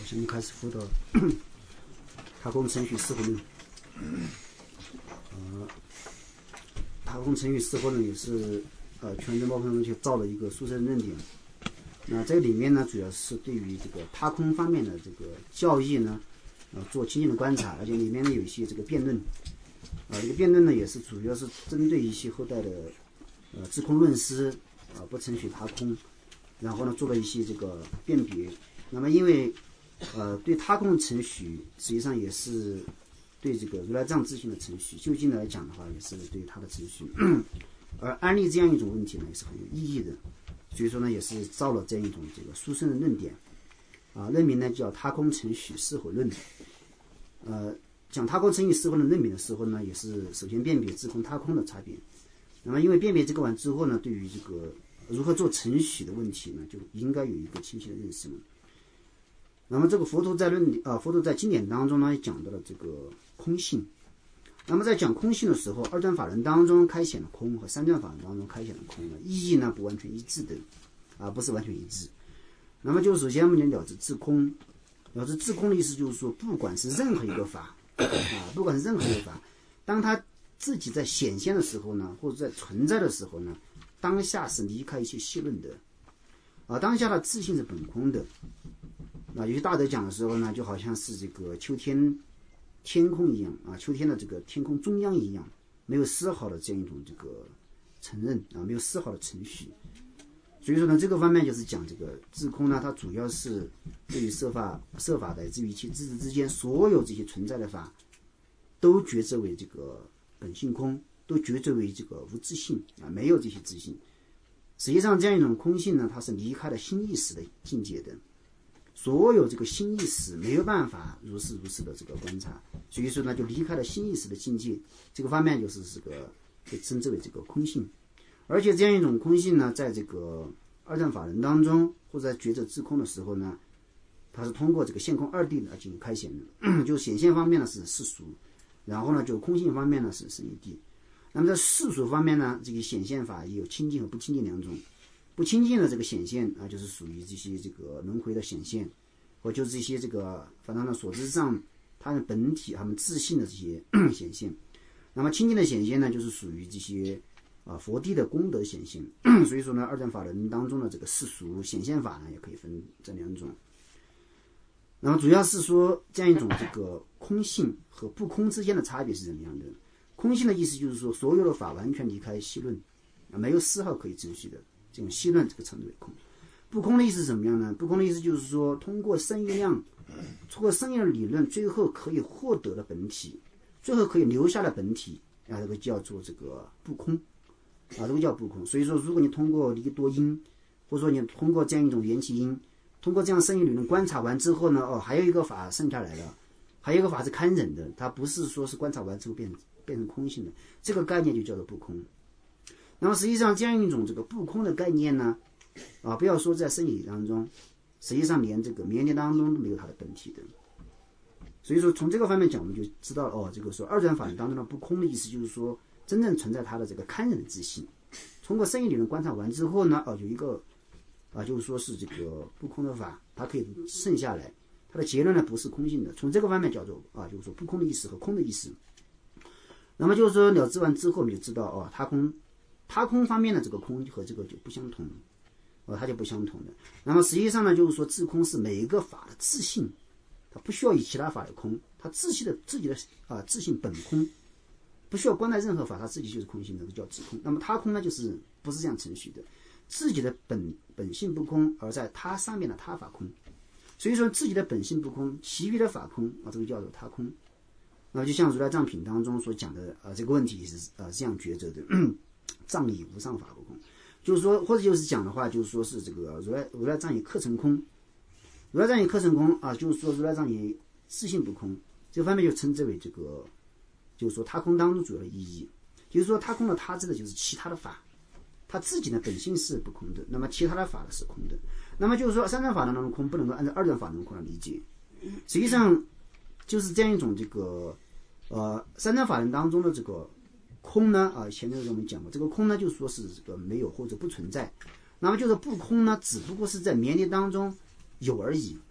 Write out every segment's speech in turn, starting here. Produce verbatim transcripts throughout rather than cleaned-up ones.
现在开始辅导他空程序适合论。呃，他空程序适合论也是呃全真包朋友去造了一个殊胜论点。那这个里面呢，主要是对于这个他空方面的这个教义呢，呃做亲近的观察，而且里面呢有一些这个辩论。啊、呃，这个辩论呢也是主要是针对一些后代的呃自空论师啊、呃、不承许他空，然后呢做了一些这个辨别。那么因为呃对他空的程序实际上也是对这个如来藏自性的程序，就近来讲的话也是对他的程序，而安利这样一种问题呢也是很有意义的。所以说呢也是造了这样一种这个殊胜的论点啊，论名呢叫他空程序适合论。呃讲他空程序适合论论名的时候呢，也是首先辨别自空他空的差别。那么因为辨别这个完之后呢，对于这个如何做程序的问题呢，就应该有一个清晰的认识了。那么这个佛陀在论啊，佛陀在经典当中呢讲到了这个空性。那么在讲空性的时候，二转法轮当中开显了空和三转法轮当中开显了空呢，意义呢不完全一致的，啊，不是完全一致。那么就是首先我们讲了知自空，了知自空的意思就是说，不管是任何一个法啊，不管是任何一个法，当它自己在显现的时候呢，或者在存在的时候呢，当下是离开一些细论的，啊，当下的自性是本空的。啊，有些大德讲的时候呢，就好像是这个秋天天空一样啊，秋天的这个天空中央一样，没有丝毫的这样一种这个承认啊，没有丝毫的程序。所以说呢，这个方面就是讲这个自空呢，它主要是对于设法设法乃至于其自治之间所有这些存在的法，都觉知为这个本性空，都觉知为这个无自性啊，没有这些自性。实际上这样一种空性呢，它是离开了心意识的境界的。所有这个心意识没有办法如是如是的这个观察，所以说呢，就离开了心意识的境界。这个方面就是这个被称之为这个空性。而且这样一种空性呢，在这个二转法轮当中，或者在觉者自空的时候呢，它是通过这个现空二谛来进行开显的。就显现方面呢是世俗，然后呢就空性方面呢是圣义谛。那么在世俗方面呢，这个显现法也有清净和不清净两种。不清净的这个显现啊，就是属于这些这个轮回的显现，或就是这些这个反正呢所知上它的本体他们自性的这些显现。那么清净的显现呢，就是属于这些啊佛地的功德显现。所以说呢，二转法轮当中的这个世俗显现法呢，也可以分这两种。那么主要是说这样一种这个空性和不空之间的差别是怎么样的？空性的意思就是说，所有的法完全离开细论啊，没有丝毫可以程序的。这种细论这个称之为空。不空的意思是怎么样呢？不空的意思就是说，通过生意量，通过生意的理论，最后可以获得了本体，最后可以留下了本体啊，这个叫做这个不空啊，这个叫不空。所以说，如果你通过离多因，或者说你通过这样一种缘起因，通过这样生意理论观察完之后呢，哦，还有一个法剩下来了，还有一个法是堪忍的，它不是说是观察完之后变变成空性的，这个概念就叫做不空。那么实际上这样一种这个不空的概念呢，啊，不要说在生理当中，实际上连这个绵念当中都没有它的本体的。所以说从这个方面讲，我们就知道哦，这个说二转法轮当中的不空的意思就是说，真正存在它的这个堪忍之性。通过生意理论观察完之后呢，哦，有一个啊，就是说是这个不空的法，它可以剩下来，它的结论呢不是空性的。从这个方面叫做啊，就是说不空的意思和空的意思。那么就是说了知完之后，我们就知道哦，它空。他空方面的这个空和这个就不相同，哦，它就不相同的。那么实际上呢，就是说自空是每一个法的自性，它不需要以其他法来空，它自己的自己的啊自性本空，不需要观待任何法，它自己就是空性的，这叫自空。那么他空呢，就是不是这样程序的，自己的本本性不空，而在他上面的他法空。所以说自己的本性不空，其余的法空啊，这个叫做他空。那么就像如来藏品当中所讲的啊，这个问题是啊这样抉择的。藏以无上法不空，就是说，或者就是讲的话，就是说是这个如来如来藏以课成空，如来藏以课成空啊，就是说如来藏以自性不空，这方面就称之为这个，就是说他空当中主要的意义，就是说他空的他指的就是其他的法，他自己的本性是不空的，那么其他的法是空的，那么就是说三转法轮当中空不能够按照二转法轮空来理解，实际上就是这样一种这个呃三转法轮当中的这个。空呢啊，前面我们讲过，这个空呢，就是说是这个没有或者不存在。那么就是不空呢，只不过是在绵念当中有而已。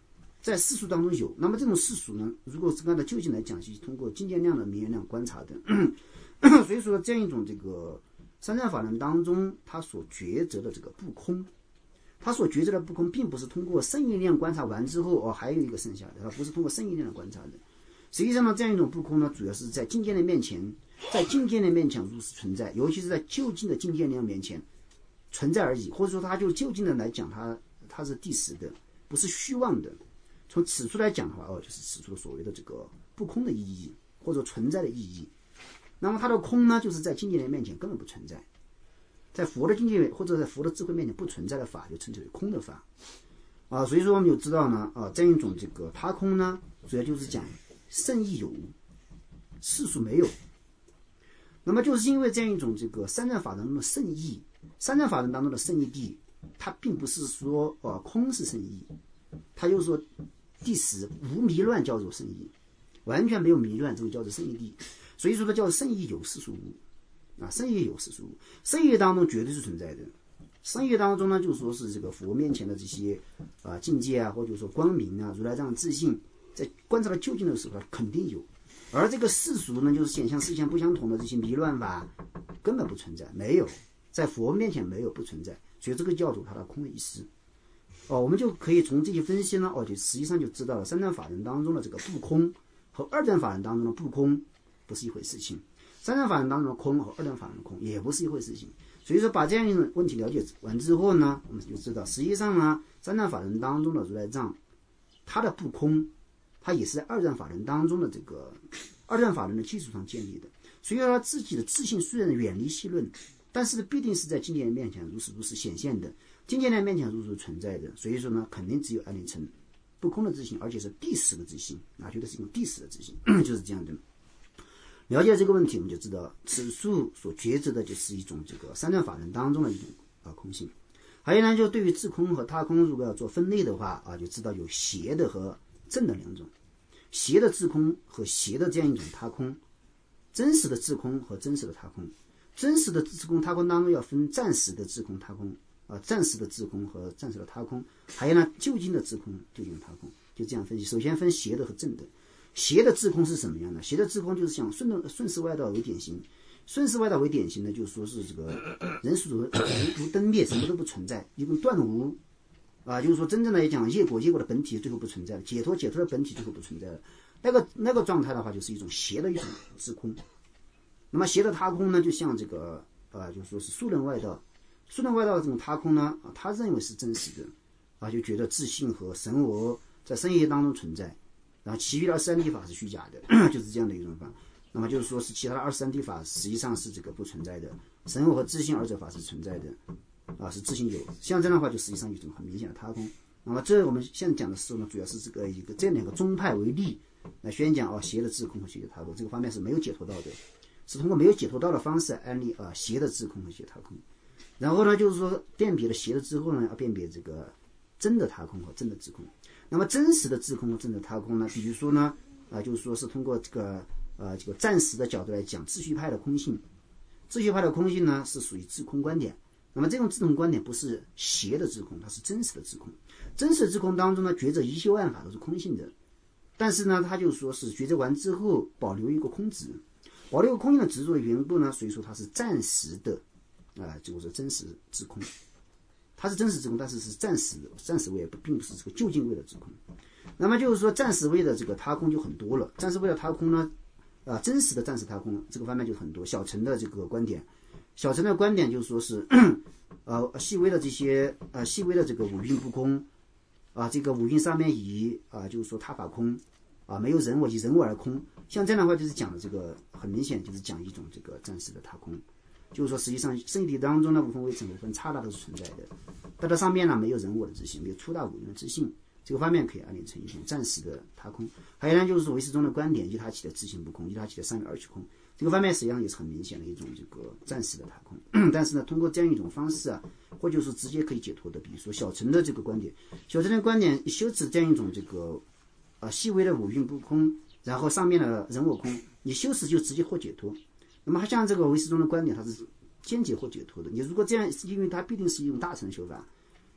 在世俗当中有。那么这种世俗呢，如果是按照究竟来讲，是通过境界量的名言量观察的。所以说这样一种这个三藏法门当中，他所抉择的这个不空，他所抉择的不空，并不是通过圣义量观察完之后哦，还有一个剩下的，它不是通过圣义量的观察的。实际上呢，这样一种不空呢，主要是在境界的面前，在境界的面前如实存在，尤其是在就近的境界量面前存在而已，或者说它就就近的来讲，它它是第实的，不是虚妄的。从此处来讲的话，哦，就是此处的所谓的这个不空的意义，或者存在的意义。那么它的空呢，就是在境界的面前根本不存在，在佛的境界或者在佛的智慧面前不存在的法，就称之为空的法啊。所以说我们就知道呢，啊，这样一种这个他空呢，主要就是讲圣义有，世俗没有。那么就是因为这样一种这个三藏法当中的圣义，三藏法门当中的圣义谛，它并不是说呃空是圣义，它就是说第十无迷乱叫做圣义，完全没有迷乱，这个叫做圣义谛。所以说它叫圣义有世俗无啊，圣义有世俗无，圣义当中绝对是存在的。圣义当中呢，就是说是这个佛面前的这些啊境界啊，或者说光明啊，如来这样的自信，在观察到究竟的时候，它肯定有。而这个世俗呢，就是显象事项不相同的这些迷乱法，根本不存在，没有，在佛面前没有，不存在。所以这个叫做它的空的意思。哦，我们就可以从这些分析呢，哦，就实际上就知道了三藏法门当中的这个不空和二乘法门当中的不空不是一回事情，三乘法门当中的空和二乘法门的空也不是一回事情。所以说把这样一种问题了解完之后呢，我们就知道实际上呢，三乘法门当中的如来藏，它的不空，它也是在二乘法门当中的这个二乘法门的基础上建立的。所以他自己的自信虽然远离细论，但是必定是在境界的面前如实如实显现的，境界的面前如实存在的。所以说呢，肯定只有安立成不空的自信，而且是第十的自信啊，觉得是一种第十的自信，就是这样的。了解这个问题，我们就知道此处所抉择的就是一种这个三乘法门当中的一种啊空性。还有呢，就对于自空和他空，如果要做分类的话啊，就知道有邪的和正的两种。邪的自空和邪的这样一种他空，真实的自空和真实的他空。真实的自空他空当中要分暂时的自空他空啊，暂时的自空和暂时的他空，还有呢究竟的自空、究竟的他空，就这样分析。首先分邪的和正的。邪的自空是什么样的？邪的自空就是像顺的顺势外道为典型，顺势外道为典型的，就是说是这个人属人如灯灭，什么都不存在，一个断无啊，就是说真正来讲，业果业果的本体最后不存在了，解脱解脱的本体最后不存在了。那个那个状态的话，就是一种邪的一种自空。那么邪的他空呢，就像这个呃，就是说是素人外道，素人外道的这种他空呢，啊，他认为是真实的啊，就觉得自信和神我在生业当中存在。然后其余的二十三谛法是虚假的，就是这样的一种法。那么就是说是其他的二十三谛法实际上是这个不存在的，神我和自性二者法是存在的，啊，是自性有。像这样的话，就实际上有一种很明显的他空。那么这我们现在讲的时候呢，主要是这个一个这两个宗派为例来宣讲哦，邪的自空和邪的他空这个方面是没有解脱道的，是通过没有解脱道的方式来安利啊邪的自空和邪的他空。然后呢，就是说辨别了邪的之后呢，要辨别这个真的他空和真的自空。那么真实的自空和真的他空呢？比如说呢，啊、呃，就是说是通过这个呃这个暂时的角度来讲，秩序派的空性，秩序派的空性呢是属于自空观点。那么这种自空观点不是邪的自空，它是真实的自空。真实的自空当中呢，觉着一切万法都是空性的，但是呢，他就说是觉着完之后保留一个空执，保留一个空性的执着的缘故呢，所以说它是暂时的啊、呃，就是真实自空。它是真实自空，但是是暂时的，暂时位并不是这个究竟位的自空。那么就是说，暂时位的这个他空就很多了。暂时位的他空呢，啊、呃，真实的暂时他空这个方面就很多。小乘的这个观点，小乘的观点就是说是，呃，细微的这些呃细微的这个五蕴不空，啊、呃，这个五蕴上面以啊、呃，就是说他法空，啊、呃，没有人我以人我而空。像这样的话，就是讲的这个很明显就是讲一种这个暂时的他空。就是说，实际上圣体当中呢，无分微尘、无分刹那都是存在的，但它上面呢没有人我的自信，没有粗大五蕴的自信，这个方面可以安立成一种暂时的他空。还有呢，就是唯识中的观点，依他起的自性不空，依他起的三有二取空，这个方面实际上也是很明显的一种这个暂时的他空。但是呢，通过这样一种方式啊，或者是直接可以解脱的，比如说小乘的这个观点，小乘的观点修持这样一种这个啊细微的五蕴不空，然后上面的人我空，你修持就直接获解脱。那么像这个唯识中的观点，它是间接获解脱的。你如果这样，因为它必定是一种大乘修法，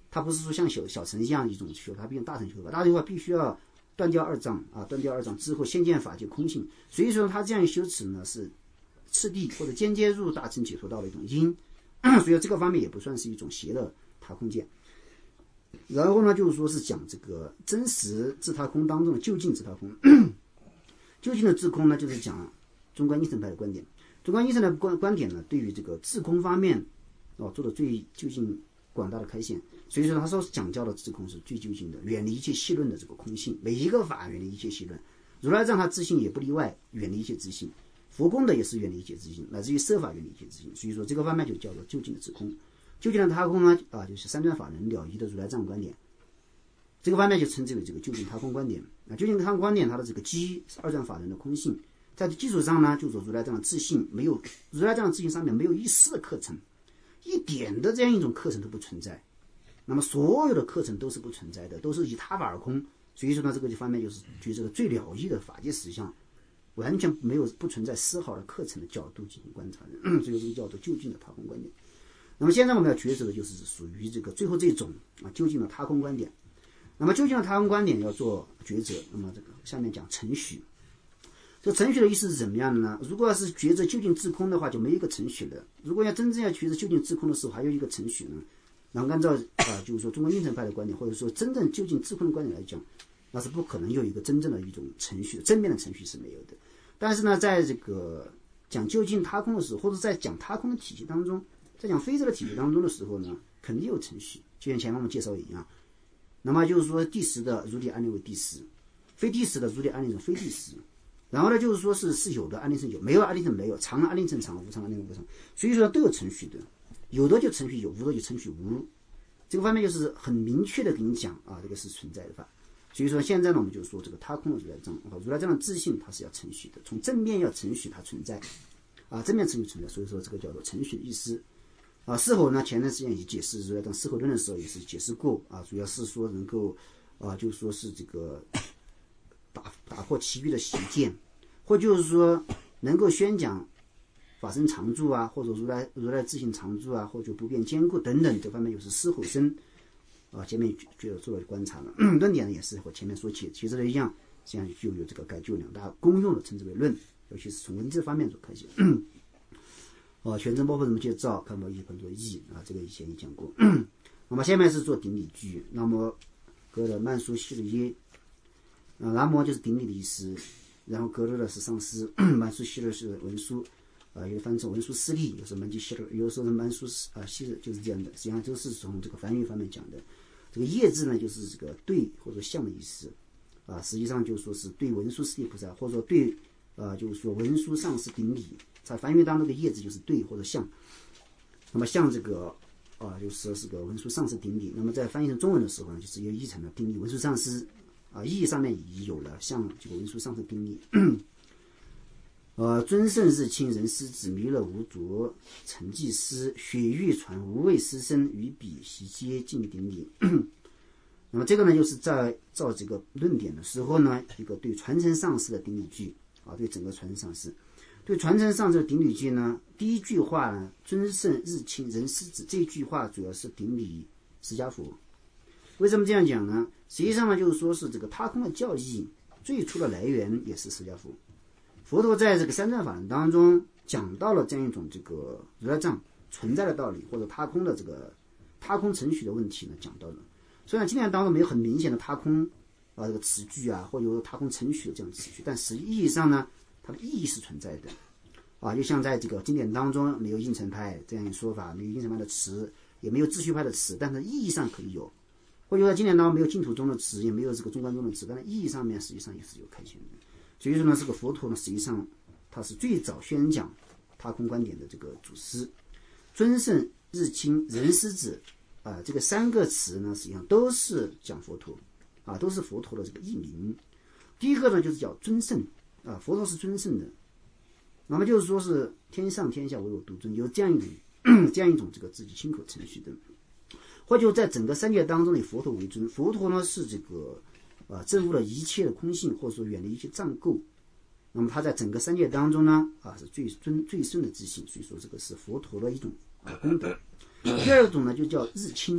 它不是说像小小乘一样一种修，它变成大乘修法。大乘修法必须要断掉二障啊，断掉二障之后，先见法界空性。所以说，他这样修持呢，是次第或者间接入大乘解脱道的一种因。所以这个方面也不算是一种邪的他空见。然后呢，就是说是讲这个真实自他空当中的究竟自他空。究竟的自空呢，就是讲中观应成派的观点。中观应成的观观点呢，对于这个自空方面哦做的最究竟广大的开显。所以说他说讲教的自空是最究竟的，远离一切细论的这个空性，每一个法远离一切细论。如来藏他自性也不例外，远离一切自性。佛功德也是远离一切自性，乃至于摄法远离一切自性。所以说这个方面就叫做究竟的自空。究竟的他空呢，啊，就是三转法轮了义的如来藏观点。这个方面就称之为这个究竟他空观点啊。究竟他空观点，它的这个基是二转法轮的空性，在基础上呢，就说如来藏的自性没有，如来藏的自性上面没有一丝的课程，一点的这样一种课程都不存在。那么所有的课程都是不存在的，都是以他法而空。所以说呢，这个方面就是举这个最了义的法界实相，完全没有不存在丝毫的课程的角度进行观察的，所以这个叫做究竟的他空观点。那么现在我们要抉择的就是属于这个最后这种啊究竟的他空观点。那么究竟的他空观点要做抉择，那么这个下面讲程序。这个程序的意思是怎么样的呢？如果要是抉择究竟自空的话，就没有一个程序了。如果要真正要抉择究竟自空的时候，还有一个程序呢。然后按照啊，就是说中国应成派的观点，或者说真正究竟自空的观点来讲，那是不可能有一个真正的一种程序，正面的程序是没有的。但是呢，在这个讲究竟他空的时候，或者在讲他空的体系当中，在讲非这的体系当中的时候呢，肯定有程序，就像前面我们介绍的一样。那么就是说第十的如理安立为第十，非第十的如理安立成非第十。然后呢，就是说是是有的安立成有，没有安立成没有，常安立成常，无常安立成无常。所以说都有程序的。有的就程序有，无的就程序无，这个方面就是很明确的跟你讲啊，这个是存在的法。所以说现在呢，我们就说这个他空的如来藏啊，如来藏的自性它是要程序的，从正面要程序它存在啊，正面程序存在，所以说这个叫做程序的意思啊。事后呢，前段时间也解释如来藏事后论的时候也是解释过啊，主要是说能够啊，就是说是这个打打破其余的邪见，或就是说能够宣讲法身常住啊，或者如来如来自性常住啊，或者不变坚固等等，这方面又是事后生啊。前面就做了观察了，论点呢也是和前面说起，其实都一样，实际上就有这个改就两大公用的称之为论，尤其是从文字方面所开启。哦、啊，全真包括什么介绍，看到一很多义啊，这个以前也讲过。那么下面是做顶礼句，那么格的曼殊西的耶，啊，南摩就是顶礼的意思，然后格勒的是上师，曼殊西的是文殊。啊，有的翻译成文殊师利，有时候曼基希勒，有的时候是曼殊啊希勒，就是这样的。实际上都是从这个梵语方面讲的。这个业字呢，就是这个对或者相的意思啊。实际上就说是对文殊师利菩萨，或者说对啊，就是说文殊上师顶礼。在梵语当中的业字就是对或者相。那么像这个啊，就是是个文殊上师顶礼。那么在翻译成中文的时候呢，就是又译成了顶礼文殊上师啊，意义上面已有了像这个文殊上师顶礼。呃，尊圣日清人师子弥勒无着成绩师雪域传无畏师生于彼悉皆尽顶礼。那么这个呢，就是在造这个论点的时候呢，一个对传承上师的顶礼句啊，对整个传承上师，对传承上师的顶礼句呢，第一句话呢，尊圣日清人师子，这句话主要是顶礼释迦佛。为什么这样讲呢？实际上呢，就是说是这个他空的教义最初的来源也是释迦佛。佛陀在这个三藏法门当中讲到了这样一种这个如来藏存在的道理，或者他空的这个他空程序的问题呢，讲到了。虽然经典当中没有很明显的他空啊这个词句啊，或者有他空程序的这样的词句，但实际意义上呢，它的意义是存在的啊。就像在这个经典当中没有应成派这样一说法，没有应成派的词，也没有自序派的词，但是意义上可以有。或者在经典当中没有净土宗的词，也没有这个中观宗的词，但是意义上面实际上也是有开显的。所以说呢，这个佛陀呢，实际上他是最早宣讲他空观点的这个祖师。尊圣日清人师子啊，这个三个词呢，实际上都是讲佛陀啊，都是佛陀的这个译名。第一个呢，就是叫尊圣啊，佛陀是尊圣的。那么就是说是天上天下唯我独尊，有这样一种这样一种这个自己亲口程序的。或者在整个三界当中以佛陀为尊，佛陀呢是这个啊证悟了一切的空性，或者说远离一切障垢。那么他在整个三界当中呢啊是最尊最顺的自性，所以说这个是佛陀的一种啊功德。第二种呢就叫日清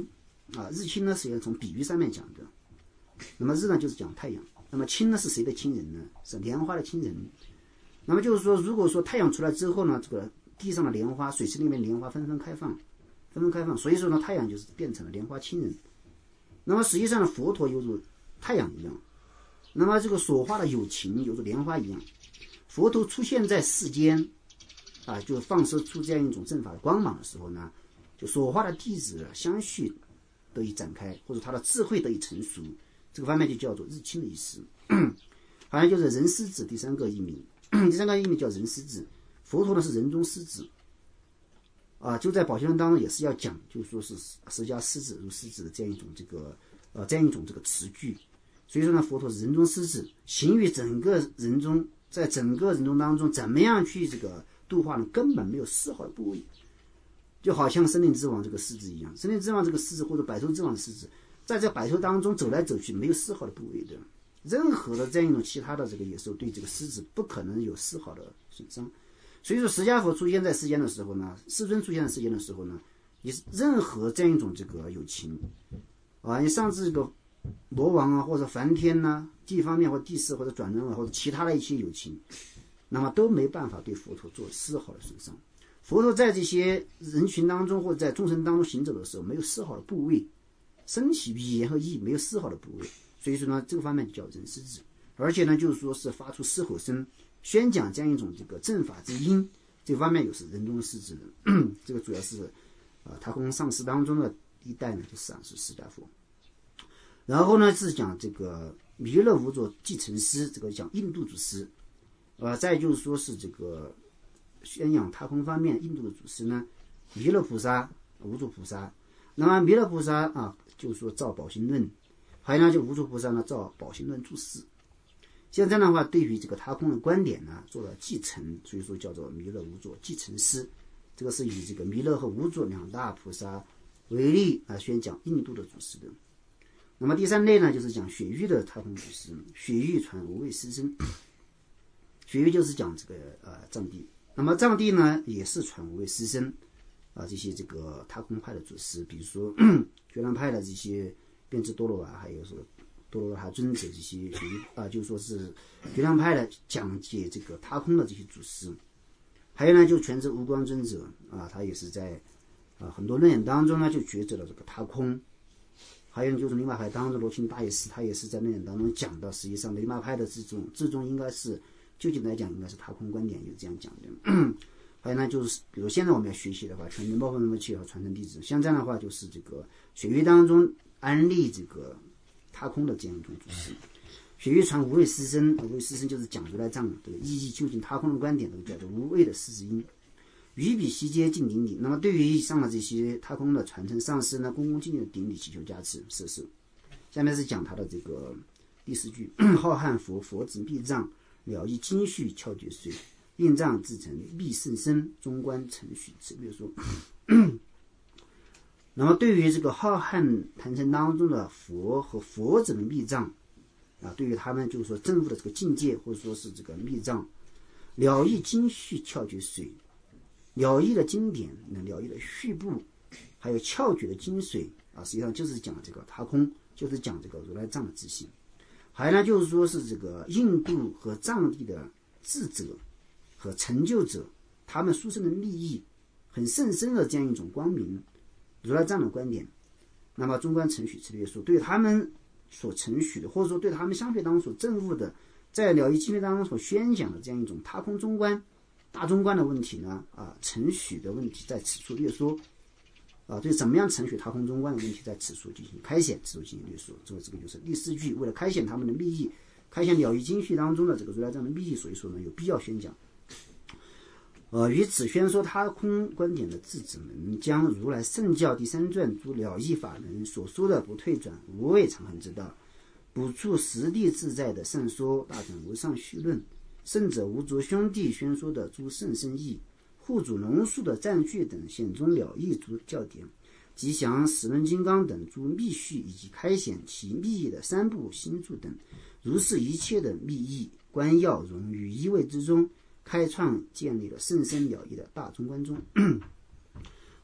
啊，日亲呢实际上从比喻上面讲的。那么日呢就是讲太阳，那么亲呢是谁的亲人呢？是莲花的亲人。那么就是说，如果说太阳出来之后呢，这个地上的莲花，水池里面莲花纷纷开放，纷纷开放，所以说呢，太阳就是变成了莲花亲人。那么实际上呢，佛陀犹如太阳一样，那么这个所化的有情犹如莲花一样。佛陀出现在世间，啊，就放射出这样一种正法的光芒的时候呢，就所化的弟子相续得以展开，或者他的智慧得以成熟，这个方面就叫做日亲的意思。好像就是人师子第三个意名，第三个意名叫人师子。佛陀呢是人中师子，啊，就在宝训论当中也是要讲，就是说是释迦师子如师子的这样一种这个呃这样一种这个词句。所以说呢，佛陀是人中师子，行于整个人中，在整个人中当中怎么样去这个度化呢？根本没有丝毫的部位。就好像生灵之王这个狮子一样，生灵之王这个狮子或者百兽之王的狮子，在这百兽当中走来走去，没有丝毫的部位的。任何的这样一种其他的这个野兽对这个狮子不可能有丝毫的损伤。所以说释迦佛出现在世间的时候呢，世尊出现在世间的时候呢，也是任何这样一种这个有情啊，你上至这个魔王啊，或者梵天呐、啊，地方面或地势或者转轮啊，或者其他的一些有情，那么都没办法对佛陀做丝毫的损伤。佛陀在这些人群当中或者在众生当中行走的时候，没有丝毫的部位，身体语言和意没有丝毫的部位。所以说呢，这个方面就叫人师子，而且呢，就是说是发出狮吼声，宣讲这样一种这个正法之音，这个方面又是人中师子的。这个主要是啊，太空上师当中的一代呢，就是啊是释迦佛。然后呢是讲这个弥勒无作继承师，这个讲印度祖师，呃，再就是说是这个宣扬太空方面印度的祖师呢，弥勒菩萨、无作菩萨。那么弥勒菩萨啊，就是说造宝行论。还有呢，就无作菩萨呢造宝行论注释。现在的话，对于这个太空的观点呢，做了继承，所以说叫做弥勒无作继承师。这个是以这个弥勒和无作两大菩萨为例啊，宣讲印度的祖师的。那么第三类呢，就是讲雪域的太空祖师。雪域传无畏师生，雪域就是讲这个呃藏地。那么藏地呢，也是传无畏师生啊，这些这个太空派的祖师，比如说觉兰派的这些。辩智多罗啊，还有说多罗哈尊者这些啊，就说是觉量派的讲解这个他空的这些祖师。还有呢，就全知无光尊者啊，他也是在啊很多论点当中呢就抉择了这个他空。还有就是灵马派当中罗钦大爷师，他也是在论点当中讲到，实际上灵马派的这种这种应该是究竟来讲应该是他空观点，有这样讲的。还有呢，就是比如现在我们要学习的话，全真报佛那么去和传承弟子，像这样的话就是这个雪域当中安利这个他空的这样一种祖师。雪域传无畏师生，无畏师生就是讲如来藏这个意义究竟他空的观点，都叫做无畏的师之音。于彼悉皆敬顶礼。那么对于以上的这些他空的传承上师呢，恭恭敬敬的顶礼，祈求加持摄受。下面是讲他的这个第四句：浩瀚佛，佛子密藏，了义精续窍诀髓，令藏自成密甚深，中观程序。比如说那么对于这个浩瀚坛城当中的佛和佛子的密藏啊，对于他们就是说证悟的这个境界，或者说是这个密藏，了义精续窍诀髓，了义的经典，了义的序部，还有窍诀的精髓啊，实际上就是讲这个他空，就是讲这个如来藏的自信。还有呢，就是说是这个印度和藏地的智者和成就者，他们殊胜的利益很甚深的这样一种光明如来藏的观点。那么中观程序次略说，对他们所程序的，或者说对他们相对当中所证悟的，在了义经略当中所宣讲的这样一种他空中观大中观的问题呢，啊，程序的问题在此处略说啊，对怎么样程序他空中观的问题在此处进行开显，此处进行略说。这个这个就是第四句，为了开显他们的密意，开显了义经序当中的这个如来藏的密意，所以说呢有必要宣讲。呃，于此宣说他空观点的智者们，将如来圣教第三传诸了义法门所说的不退转无畏长恒之道，补处实地自在的善说大转无上序论，圣者无着兄弟宣说的诸圣深义，护主龙树的赞句等显中了义诸教典，吉祥十轮金刚等诸密序，以及开显其密意的三部新著等，如是一切的密意观要融于一位之中，开创建立了甚深了义的大中观中。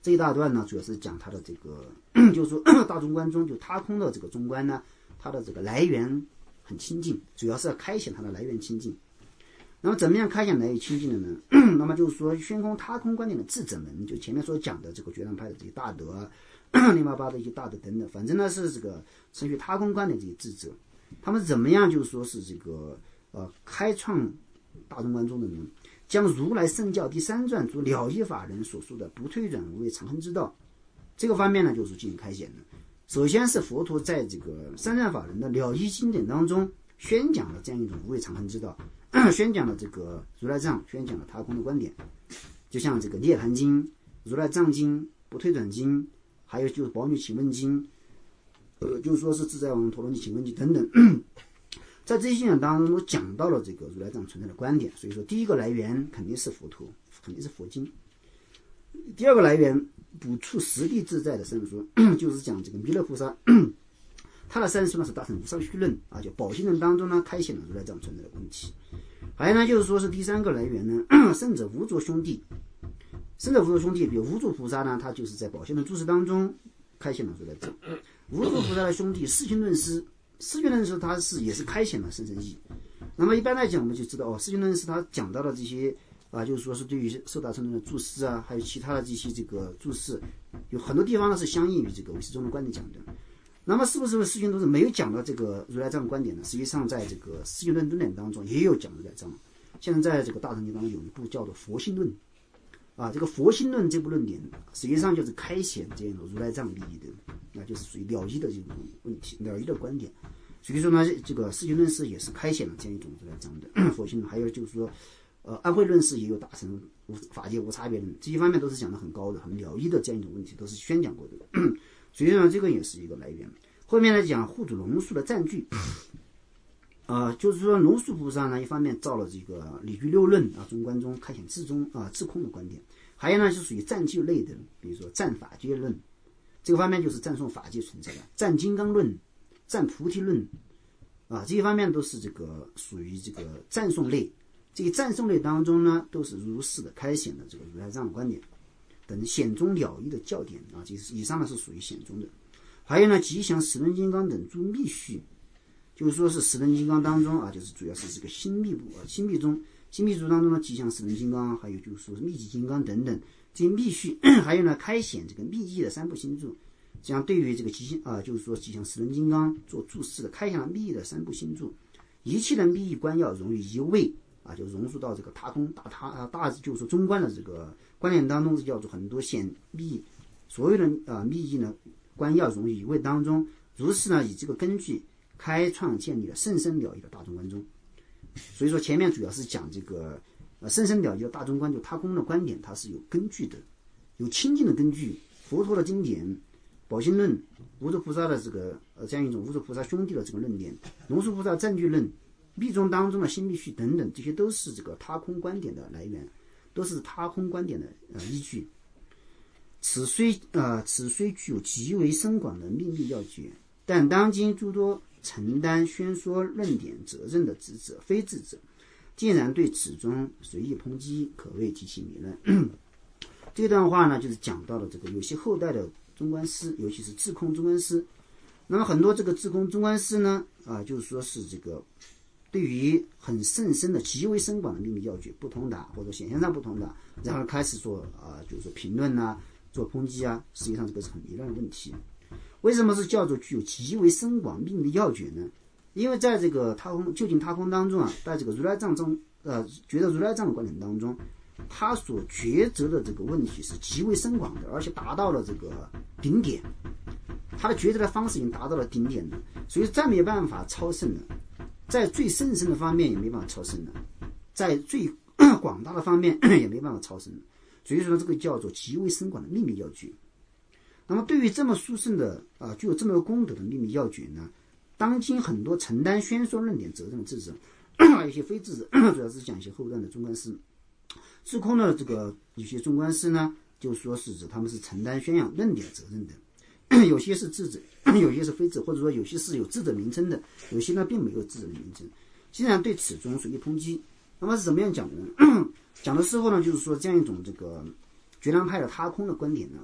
这一大段呢，主要是讲它的这个，就是说大中观中就他空的这个中观呢，它的这个来源很清净，主要是要开显它的来源清净。那么怎么样开显来源清净的呢？那么就是说宣空他空观点的智者们，就前面所讲的这个觉囊派的这些大德啊，六八八的一些大德等等，反正呢是这个程序他空观点这些智者，他们怎么样就是说是这个呃开创大中观中的人，将如来圣教第三传主了义法人所说的不退转无畏长恒之道这个方面呢，就是进行开显的。首先是佛陀在这个三藏法人的了义经典当中宣讲了这样一种无畏长恒之道，宣讲了这个如来藏，宣讲了他空的观点，就像这个涅盘经、如来藏经、不退转经，还有就是宝女请问经，呃，就是说是自在王陀罗尼请问经等等，在这些经典当中都讲到了这个如来藏存在的观点。所以说，第一个来源肯定是佛陀，肯定是佛经。第二个来源补处实地自在的三说，就是讲这个弥勒菩萨，他的三说呢是大乘无上须论啊，就宝性论当中呢开显了如来藏存在的问题。还有呢，就是说是第三个来源呢，圣者无着兄弟，圣者无着兄弟，比如无著菩萨呢，他就是在宝性论注释当中开显了如来藏。无著菩萨的兄弟世亲论师，世亲论师他是也是开显了甚深义。那么一般来讲，我们就知道哦，世亲论师他讲到了这些啊，就是说是对于受大乘论的注释啊，还有其他的这些这个注释，有很多地方呢是相应于这个唯识宗的观点讲的。那么是不是世亲都是没有讲到这个如来藏的观点呢？实际上在这个世亲论论点当中也有讲如来藏。现在在这个大乘经当中有一部叫做佛性论啊，这个佛性论这部论点实际上就是开显这样的如来藏利益的，那就是属于了义的这种问题，了义的观点。所以说呢，这个世亲论师也是开显了这样一种如来藏的佛性论。还有就是说呃，安慧论师也有大乘无法界无差别论，这些方面都是讲得很高的、很了义的这样一种问题，都是宣讲过的。所以呢，这个也是一个来源。后面来讲护主龙树的占据，呃，就是说龙树菩萨呢，一方面造了这个理据六论啊，中观中开显自中啊自空的观点，还有呢是属于占据类的，比如说占法界论，这个方面就是赞颂法界存在的，占金刚论、占菩提论啊，这些方面都是这个属于这个赞颂类。这个赞颂类当中呢，都是如是的开显的这个如来藏的观点等显中了义的教典啊，这以上呢是属于显中的。还有呢，吉祥十轮金刚等诸密序，就是说是十轮金刚当中啊，就是主要是这个心密部啊，心密中心密注当中呢，吉祥十轮金刚，还有就是说是密集金刚等等这些密序，还有呢开显这个密意的三部心注，这样对于这个吉祥啊，就是说吉祥十轮金刚做注释的，开显了密意的三部心注，一切的密意观要融于一位。啊，就融入到这个他空大他啊大，就是说中观的这个观念当中，是叫做很多显密，所有的啊密意呢观要融于一位当中，如是呢以这个根据开创建立了甚深了义的大中观中。所以说前面主要是讲这个呃甚深了义的大中观，就他空的观点，它是有根据的，有清净的根据，佛陀的经典、宝性论、无著菩萨的这个呃这样一种无著菩萨兄弟的这个论点、龙树菩萨占据论。密宗当中的心密序等等，这些都是这个他空观点的来源，都是他空观点的呃依据。此虽呃此虽具有极为深广的秘密要诀，但当今诸多承担宣说论点责任的智者、非智者，竟然对此中随意抨击，可谓极其迷乱。这段话呢，就是讲到了这个有些后代的中观师，尤其是自空中观师，那么很多这个自空中观师呢，啊、呃，就是说是这个。对于很甚深的、极为深广的秘密要诀不通达，或者显现上不通达，然后开始做啊、呃，就是说评论啊，做抨击啊，实际上这个是很迷乱的问题。为什么是叫做具有极为深广秘密的要诀呢？因为在这个他空究竟他空当中啊，在这个如来藏中呃觉得如来藏的观点当中，他所抉择的这个问题是极为深广的，而且达到了这个顶点，他的抉择的方式已经达到了顶点了，所以再没有办法超胜了。在最甚深的方面也没办法超生了，在最广大的方面也没办法超生了，所以说这个叫做极为深广的秘密要诀。那么对于这么殊胜的啊、呃，具有这么多功德的秘密要诀呢，当今很多承担宣说论点责任的智者，还有一些非智者，主要是讲一些后段的中观师，自空的这个有些中观师呢，就说是指他们是承担宣扬论点责任的。有些是智者，有些是非智，或者说有些是有智者名称的，有些呢并没有智者的名称。既然对此中随意抨击，那么是怎么样讲的呢？讲的时候呢，就是说这样一种这个觉囊派的他空的观点呢，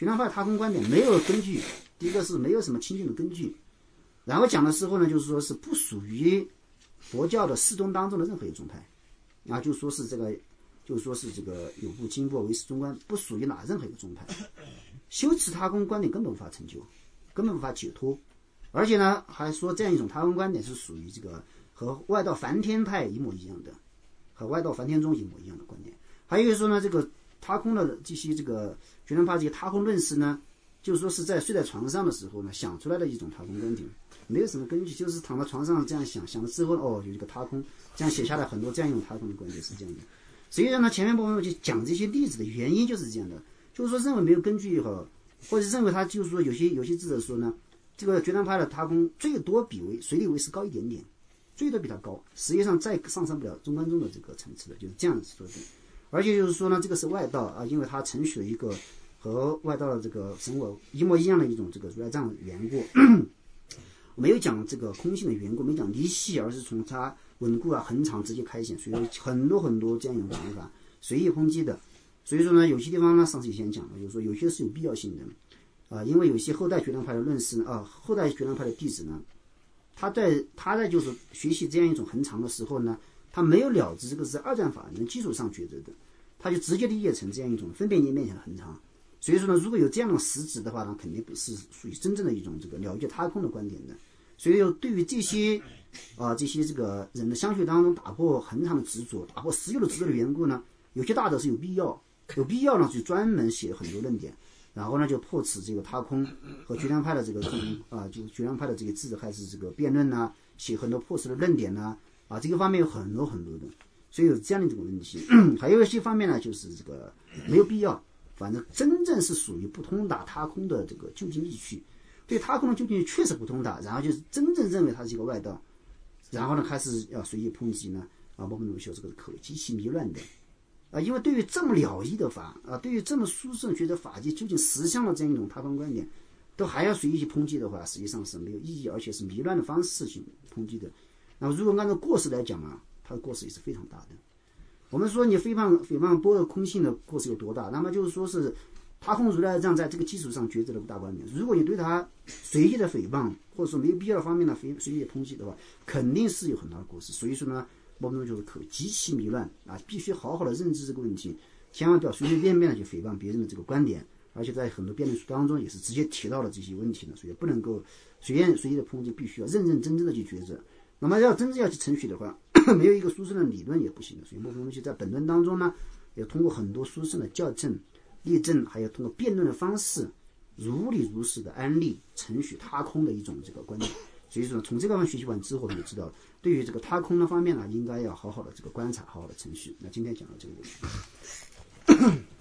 觉量派的他空观点没有根据，第一个是没有什么清净的根据，然后讲的时候呢，就是说是不属于佛教的四宗当中的任何一宗派，啊，就说是这个，就说是这个有部经部为四宗观，不属于哪任何一个宗派。修持他空观点根本无法成就，根本无法解脱，而且呢，还说这样一种他空观点是属于这个和外道梵天派一模一样的，和外道梵天宗一模一样的观点。还有说呢，这个他空的这些这个觉量派这些他空论师呢，就是说是在睡在床上的时候呢想出来的一种他空观点，没有什么根据，就是躺在床上这样想，想了之后哦，有一个他空，这样写下来很多这样一种他空的观点是这样的。实际上呢，前面部分就讲这些例子的原因就是这样的，就是说认为没有根据也好，或者认为他就是说有些有些智者说呢，这个觉量派的他空最多比为随力为师高一点点，最多比他高，实际上再上升不了中观宗的这个层次的，就是这样子说的。而且就是说呢，这个是外道啊，因为他承许了一个和外道的这个神我一模一样的一种这个如来藏的缘故，没有讲这个空性的缘故，没讲离系，而是从它稳固啊恒常直接开显，所以很多很多这样一种讲法随意抨击的。所以说呢，有些地方呢，上次以前讲了，就是说有些是有必要性的啊，因为有些后代觉量派的论师啊，后代觉量派的弟子呢，他在他在就是学习这样一种恒常的时候呢，他没有了知这个是二战法门基础上觉得的，他就直接理解成这样一种分别念面前的恒常。所以说呢，如果有这样的实质的话呢，肯定不是属于真正的一种这个了解他空的观点的。所以对于这些啊、呃、这些这个人的相续当中打破恒常的执着，打破实有的执着的缘故呢，有些大德是有必要，有必要呢就专门写很多论点，然后呢就破斥这个他空和觉量派的这个啊，就觉量派的这个智者开始这个辩论呐、啊，写很多破斥的论点呐、啊，啊这个方面有很多很多的，所以有这样的这个问题。还有一些方面呢，就是这个没有必要。反正真正是属于不通达他空的这个究竟意趣，对他空的究竟确实不通达，然后就是真正认为它是一个外道，然后呢开始要随意抨击呢啊，包括鲁修这个口极其迷乱的啊，因为对于这么了义的法啊，对于这么殊胜觉得法界究竟实相的这样一种他空观点，都还要随意去抨击的话，实际上是没有意义，而且是迷乱的方式去抨击的。那如果按照过失来讲啊，它的过失也是非常大的。我们说你诽谤诽谤般若空性的过失有多大？那么就是说是他空如来藏在这个基础上抉择了五大观点。如果你对他随意的诽谤，或者说没有必要的方面的随意的抨击的话，肯定是有很大的过失。所以说呢，我们就是可极其迷乱啊，必须好好的认知这个问题，千万不要随随便便的去诽谤别人的这个观点。而且在很多辩论书当中也是直接提到了这些问题的，所以不能够随便随意的抨击，必须要认认真真的去抉择。那么要真正要去程序的话，没有一个殊胜的理论也不行的。所以莫东西在本论当中呢，也通过很多殊胜的校正、例证，还有通过辩论的方式，如理如实的安利程序他空的一种这个观点。所以说，从这个方面学习完之后，我们就知道，对于这个他空的方面呢，应该要好好的这个观察，好好的程序。那今天讲到这个问题。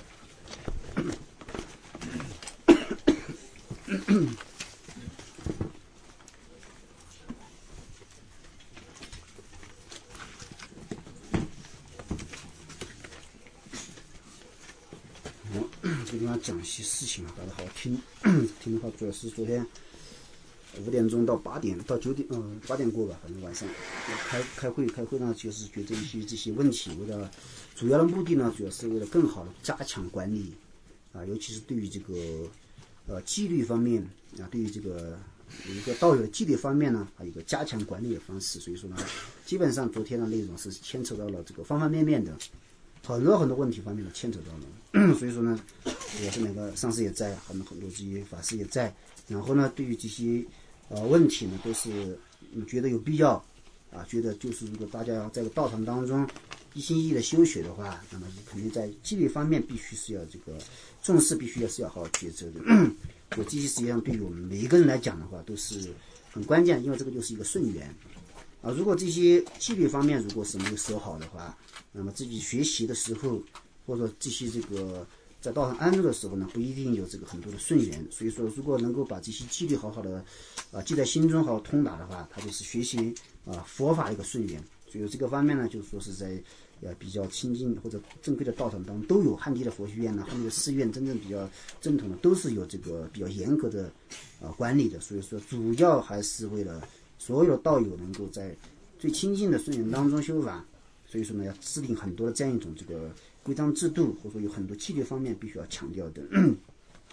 这地方讲一些事情啊，大家好好听。听的话，主要是昨天五点钟到八点到九点，嗯、呃，八点过吧，反正晚上开开会，开会呢，就是觉得一些这些问题，为了主要的目的呢，主要是为了更好的加强管理啊，尤其是对于这个呃纪律方面啊，对于这个有一个道友的纪律方面呢，还有一个加强管理的方式。所以说呢，基本上昨天的内容是牵扯到了这个方方面面的。很多很多问题方面的牵扯到了，所以说呢，我是那个上师也在，很多很多这些法师也在，然后呢，对于这些呃问题呢，都是嗯觉得有必要啊，觉得就是如果大家在道场当中一心一意的修学的话，那么肯定在纪律方面必须是要这个重视，必须要是要好好抉择的。就这些实际上对于我们每一个人来讲的话，都是很关键，因为这个就是一个顺缘。啊，如果这些纪律方面如果是没有守好的话，那么自己学习的时候，或者这些这个在道上安住的时候呢，不一定有这个很多的顺缘。所以说，如果能够把这些纪律好好的啊记在心中，好好通达的话，它就是学习啊佛法的一个顺缘。所以这个方面呢，就是说是在呃比较亲近或者正规的道场当中，都有汉地的佛学院呢，汉地的寺院真正比较正统的，都是有这个比较严格的啊管理的。所以说，主要还是为了所有的道友能够在最亲近的顺缘当中修法。所以说呢，要制定很多的这样一种这个规章制度，或者说有很多纪律方面必须要强调的。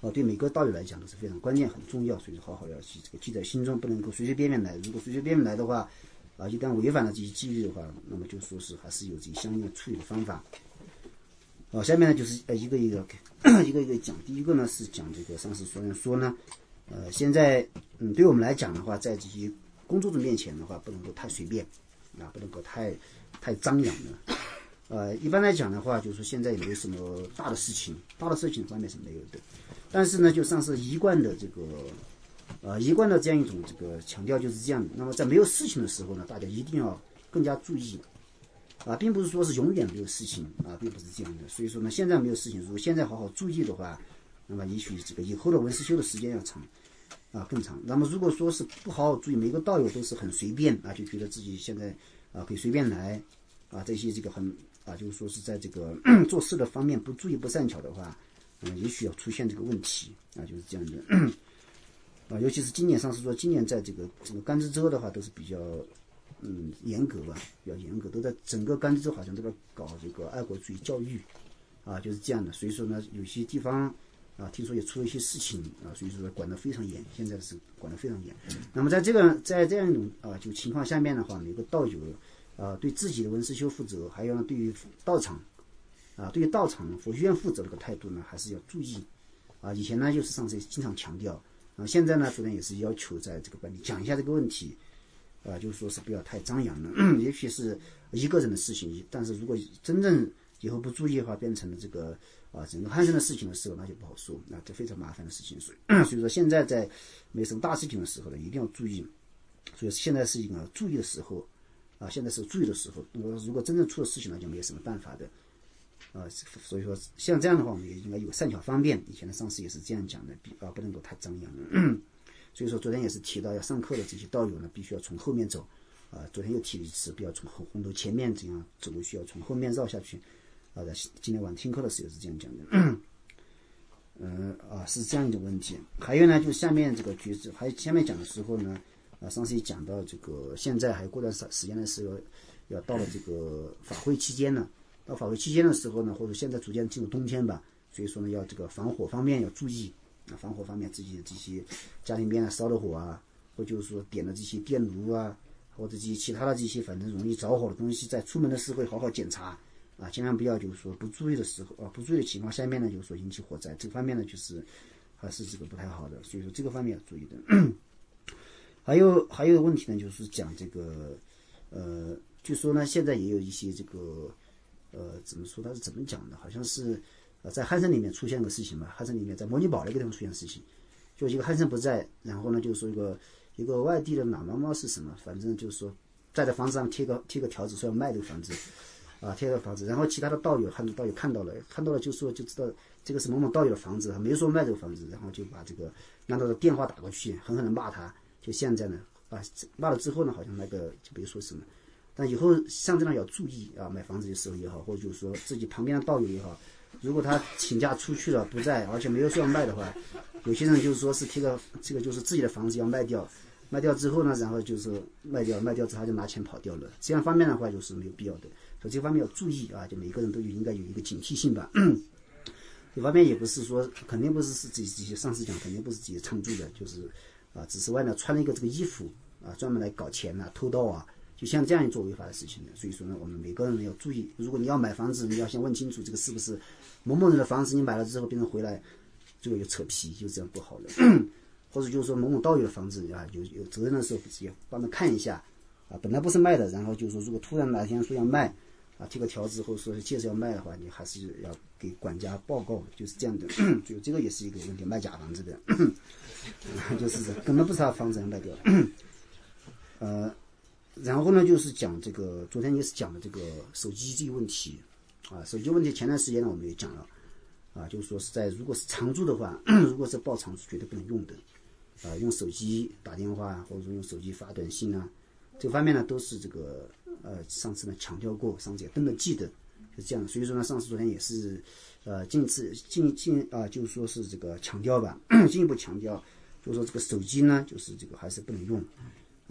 呃，对每个道友来讲都是非常关键、很重要，所以说好好要去这个记在心中，不能够随随便便来。如果随随便便来的话，啊，一旦违反了这些纪律的话，那么就说是还是有这些相应的处理的方法。好，下面呢就是呃一个一个一个一个讲。第一个呢是讲这个上师说呢说呢，呃，现在嗯对我们来讲的话，在这些工作者面前的话，不能够太随便，啊，不能够太太张扬的。呃，一般来讲的话，就是说现在也没有什么大的事情，大的事情方面是没有的。但是呢，就上是一贯的这个，呃，一贯的这样一种这个强调就是这样的。那么在没有事情的时候呢，大家一定要更加注意，啊，并不是说是永远没有事情啊，并不是这样的。所以说呢，现在没有事情，如果现在好好注意的话，那么也许这个以后的文思修的时间要长，啊，更长。那么如果说是不好好注意，每个道友都是很随便啊，就觉得自己现在啊可以随便来，啊，这些这个很。啊，就是说是在这个做事的方面不注意不善巧的话，嗯，也许要出现这个问题啊，就是这样的。啊，尤其是今年上次说，今年在这个整个甘孜州的话，都是比较嗯严格吧，比较严格，都在整个甘孜州好像都在搞这个爱国主义教育，啊，就是这样的。所以说呢，有些地方啊，听说也出了一些事情啊，所以说管得非常严，现在是管得非常严。那么在这个在这样一种啊就情况下面的话，每个道友。啊，对自己的文思修负责，还有呢，对于道场，啊，对于道场佛学院负责这个态度呢，还是要注意。啊，以前呢，就是上次经常强调，啊，现在呢，昨天也是要求在这个班里讲一下这个问题，啊，就是说是不要太张扬了。也许是一个人的事情，但是如果真正以后不注意的话，变成了这个啊整个汉生的事情的时候，那就不好说，那这非常麻烦的事情。所以，所以说现在在没什么大事情的时候呢，一定要注意。所以现在是一个注意的时候。啊，现在是注意的时候。如果真正出了事情了，就没有什么办法的。啊，所以说像这样的话，我们也应该有善巧方便。以前的上师也是这样讲的，啊，不能够太张扬了。所以说昨天也是提到，要上课的这些道友呢，必须要从后面走。啊，昨天又提了一次，不要从红红头前面这样走路，需要从后面绕下去。啊，在今天晚上听课的时候是这样讲的。嗯、呃、啊，是这样一种问题。还有呢，就下面这个句子，还下面讲的时候呢。啊，上次也讲到这个，现在还过段时间的时候，要到了这个法会期间呢。到法会期间的时候呢，或者现在逐渐进入冬天吧，所以说呢，要这个防火方面要注意啊，防火方面自己的这些家里面烧的火啊，或就是说点的这些电炉啊，或者这些其他的这些反正容易着火的东西，在出门的时候好好检查啊，千万不要就是说不注意的时候啊，不注意的情况下面呢，就是说引起火灾，这个方面呢就是还是这个不太好的，所以说这个方面要注意的。还有还有问题呢，就是讲这个，呃，据说呢，现在也有一些这个，呃，怎么说？他是怎么讲的？好像是，呃，在汉生里面出现个事情吧，汉生里面在摩尼堡那个地方出现事情，就一个汉生不在，然后呢，就是说一个一个外地的哪毛毛是什么，反正就是说在这房子上贴个贴个条子说要卖这个房子，啊，贴个房子，然后其他的道友汉族道友看到了，看到了就说就知道这个是某某道友的房子，他没说卖这个房子，然后就把这个让他的电话打过去，狠狠的骂他。就现在呢，啊，骂了之后呢，好像那个就没说什么。但以后像这样要注意啊，买房子的时候也好，或者就是说自己旁边的道友也好，如果他请假出去了不在，而且没有说要卖的话，有些人就是说是贴个这个就是自己的房子要卖掉，卖掉之后呢，然后就是卖掉，卖掉之后他就拿钱跑掉了。这样方面的话就是没有必要的，所以这方面要注意啊，就每个人都应该有一个警惕性吧。这方面也不是说肯定不是是自己这些上司讲，肯定不是自己常住的，就是。啊，只是外面穿了一个这个衣服啊，专门来搞钱啊、偷盗啊，就像这样做违法的事情的。所以说呢，我们每个人要注意，如果你要买房子，你要先问清楚这个是不是某某人的房子，你买了之后别人回来最后又扯皮，就这样不好了。或者就是说某某道友的房子啊，有有责任的时候也帮他看一下啊，本来不是卖的，然后就是说如果突然哪天说要卖啊，贴个条子或者说是介绍要卖的话，你还是要给管家报告，就是这样的。就这个也是一个问题，卖假房子的。就是根本不是他房子要卖掉。呃，然后呢，就是讲这个，昨天也是讲的这个手机这个问题啊，手机问题前段时间呢我们也讲了啊，就是说是在如果是常住的话，如果是报常住绝对不能用的啊，用手机打电话或者说用手机发短信啊，这方面呢都是这个呃上次呢强调过，上次也登了记的，是这样的。所以说呢，上次昨天也是呃进一次进进啊，就是说是这个强调吧，进一步强调。就是说这个手机呢，就是这个还是不能用，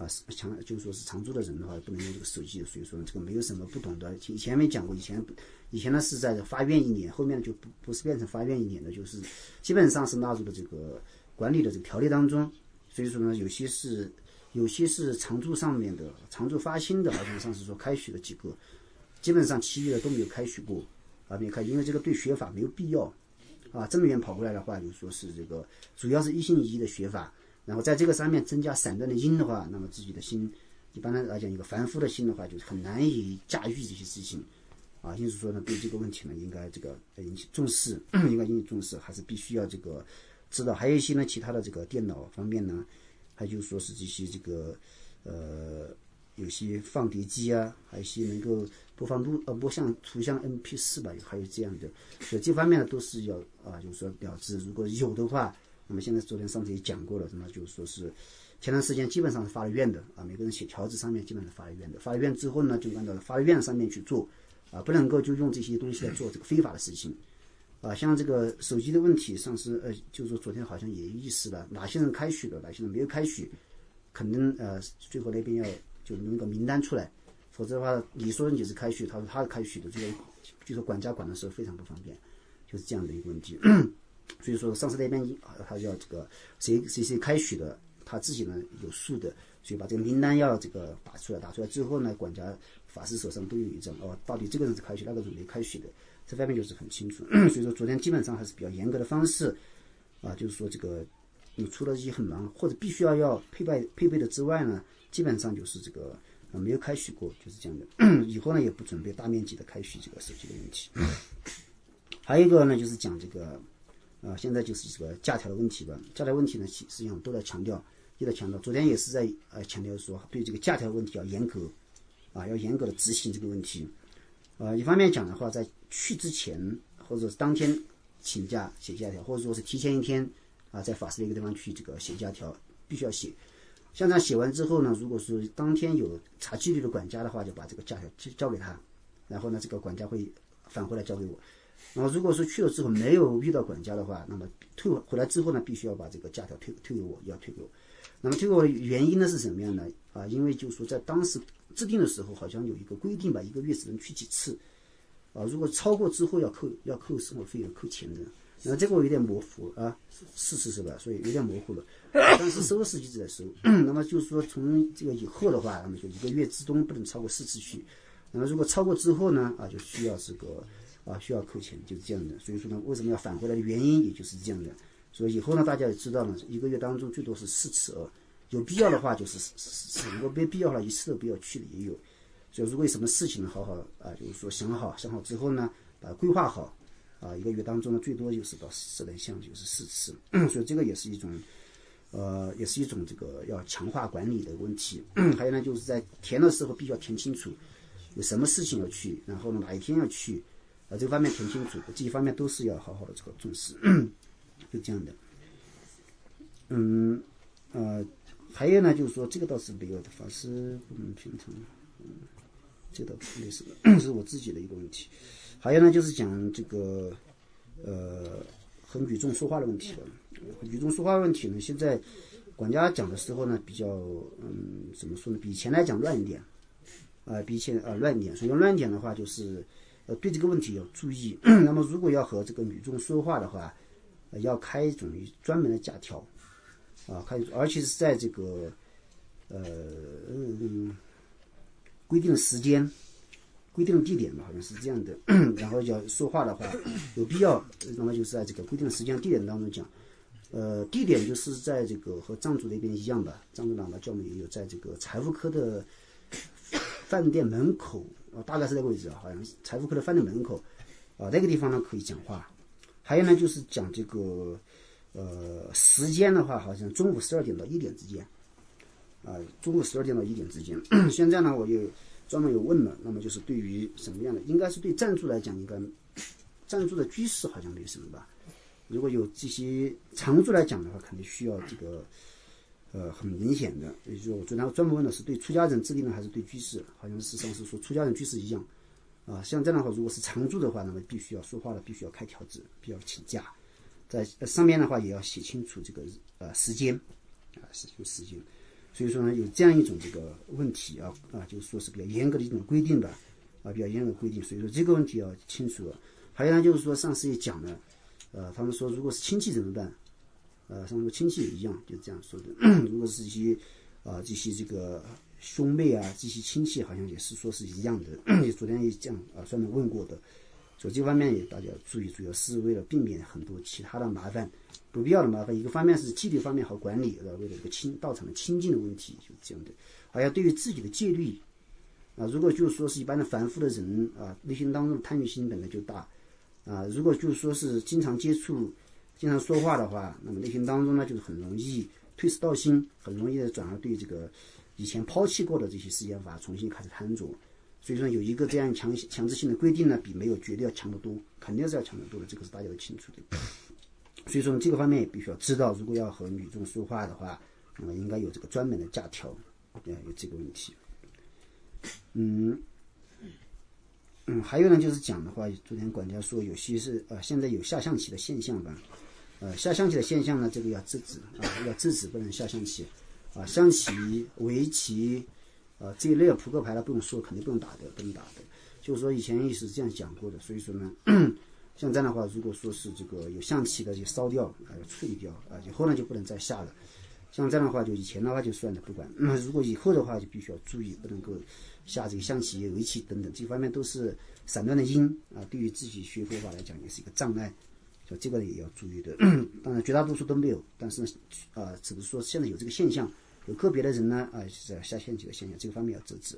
啊，强就是说是常住的人的话，不能用这个手机，所以说这个没有什么不懂的。以前没讲过，以前以前呢是在发院一年，后面就不不是变成发院一年的，就是基本上是纳入的这个管理的这个条例当中。所以说呢，有些是有些是常住上面的常住发新的，好像上是说开许的几个，基本上其余的都没有开许过啊，没有开，因为这个对学法没有必要啊。这么远跑过来的话，就说是这个主要是一心一意的学法。然后在这个上面增加散乱的因的话，那么自己的心一般来讲，一个凡夫的心的话，就是很难以驾驭这些事情啊。因此说呢，对这个问题呢，应该这个引起重视，应该引起重视，还是必须要这个知道。还有一些呢，其他的这个电脑方面呢，还就是说是这些这个呃有些放碟机啊，还有一些能够播放录呃播像图像 M P 四 吧，还有这样的，所以这方面呢都是要啊，就是说了知，如果有的话。那么现在昨天上次也讲过了，那么就是说是前段时间基本上是发了愿的啊，每个人写条子上面基本上发了愿的，发了愿之后呢，就按照发了愿上面去做啊，不能够就用这些东西来做这个非法的事情啊。像这个手机的问题，上次呃就是说昨天好像也有意识了，哪些人开许的，哪些人没有开许，可能呃最后那边要就弄个名单出来，否则的话你说你是开许，他说他是开许的，这个就说管家管的时候非常不方便，就是这样的一个问题。所以说上次那边他要这个谁谁谁开许的，他自己呢有数的，所以把这个名单要这个打出来，打出来之后呢，管家法师手上都有一张哦，到底这个人是开许，那个人没开许的，这方面就是很清楚。所以说昨天基本上还是比较严格的方式啊，就是说这个你除了一些很忙或者必须要要配备配备的之外呢，基本上就是这个、啊、没有开许过，就是这样的。以后呢也不准备大面积的开许这个手机的问题。还有一个呢就是讲这个。啊，现在就是这个假条的问题吧。假条问题呢，实际上都在强调，也在强调。昨天也是在呃强调说，对这个假条问题要严格，啊，要严格的执行这个问题。呃，一方面讲的话，在去之前或者是当天请假写假条，或者说是提前一天啊，在法师的一个地方去这个写假条，必须要写。像这样写完之后呢，如果是当天有查纪律的管家的话，就把这个假条交给他，然后呢，这个管家会返回来交给我。那么如果说去了之后没有遇到管家的话，那么退回来之后呢，必须要把这个假条退退给我，要退给我。那么退给我的原因呢是什么样的啊？因为就是说在当时制定的时候，好像有一个规定吧，一个月只能去几次啊，如果超过之后要扣要扣生活费要扣钱的。那这个我有点模糊啊，四次是吧？所以有点模糊了。但是收是一直在收。那么就是说从这个以后的话，那么就一个月之中不能超过四次去。那么如果超过之后呢，啊，就需要这个。啊，需要扣钱，就是这样的。所以说呢，为什么要返回来的原因，也就是这样的。所以以后呢，大家也知道了，一个月当中最多是四次哦，有必要的话就是四次，如果没必要了，一次都不要去的也有。所以如果有什么事情呢，好好啊，就是说想好，想好之后呢，把它规划好啊，一个月当中呢，最多就是到四人项，就是四次。所以这个也是一种，呃，也是一种这个要强化管理的问题。还有呢，就是在填的时候必须要填清楚，有什么事情要去，然后呢哪一天要去。啊，这个方面挺清楚，这一方面都是要好好的这个重视，就这样的。嗯，呃，还有呢，就是说这个倒是没有的，法师不能平常，嗯，这个倒类似的，是我自己的一个问题。还有呢，就是讲这个呃和女众说话的问题了。女众说话问题呢，现在管家讲的时候呢，比较嗯怎么说呢，比以前来讲乱一点，啊、呃，比以前啊、呃、乱一点。所以乱一点的话，就是呃对这个问题要注意。那么如果要和这个女众说话的话，呃、要开一种专门的假条，啊，开而且是在这个呃嗯规定的时间。规定的地点吧，好像是这样的。然后要说话的话，有必要，那么就是在这个规定的时间地点当中讲。呃，地点就是在这个和藏族那边一样吧，藏族喇嘛教母也有在这个财富科的饭店门口，啊，大概是这个位置啊，好像财富科的饭店门口，啊，那个地方呢可以讲话。还有呢，就是讲这个呃时间的话，好像中午十二点到一点之间，啊，中午十二点到一点之间。现在呢，我就专门有问了，那么就是对于什么样的，应该是对暂住来讲，应该暂住的居士好像没什么吧。如果有这些常住来讲的话，肯定需要这个呃很明显的。也就是说，我昨天专门问的是对出家人制定的还是对居士，好像事实上是说出家人居士一样啊。像这样的话，如果是常住的话，那么必须要说话了，必须要开条子，必须要请假，在上面的话也要写清楚这个呃时间啊，是有时间。 所以说呢，有这样一种这个问题啊啊，就是说是比较严格的一种规定吧，啊，比较严格的规定。所以说这个问题要清楚了。还有呢，就是说上次也讲了，呃，他们说如果是亲戚怎么办？呃，上次说亲戚也一样，就这样说的。如果是一些啊、呃、这些这个兄妹啊，这些亲戚好像也是说是一样的。也昨天也讲啊，专门问过的。所以这方面也大家要注意，主要是为了避免很多其他的麻烦，不必要的麻烦。一个方面是纪律方面好管理，呃，为了一个清道场的清净的问题，就这样的。还要对于自己的戒律啊，如果就是说是一般的凡夫的人啊，内心当中的贪欲心本来就大啊，如果就是说是经常接触、经常说话的话，那么内心当中呢，就是很容易退失道心，很容易的转而对这个以前抛弃过的这些世间法重新开始贪着。所以说有一个这样强强制性的规定呢，比没有绝对要强得多，肯定是要强得多的，这个是大家都清楚的。所以说这个方面也必须要知道，如果要和女众说话的话，那么应该有这个专门的假条，有这个问题。嗯嗯，还有呢，就是讲的话，昨天管家说有些是呃现在有下象棋的现象吧，呃下象棋的现象呢，这个要制止啊，要制止不能下象棋啊，象棋、围棋。呃，这一类的扑克牌呢，不用说，肯定不能打的，不能打的。就是说以前也是这样讲过的，所以说呢，像这样的话，如果说是这个有象棋的就烧掉，啊、呃，处理掉啊、呃，以后呢就不能再下了。像这样的话，就以前的话就算了，不管。那、嗯、如果以后的话，就必须要注意，不能够下这个象棋、围棋等等，这方面都是散乱的因啊，对于自己学佛法来讲也是一个障碍，所以这个也要注意的。当然，绝大多数都没有，但是啊、呃，只是说现在有这个现象。有个别的人呢，啊、呃，是下象棋的现象，这个方面要制止。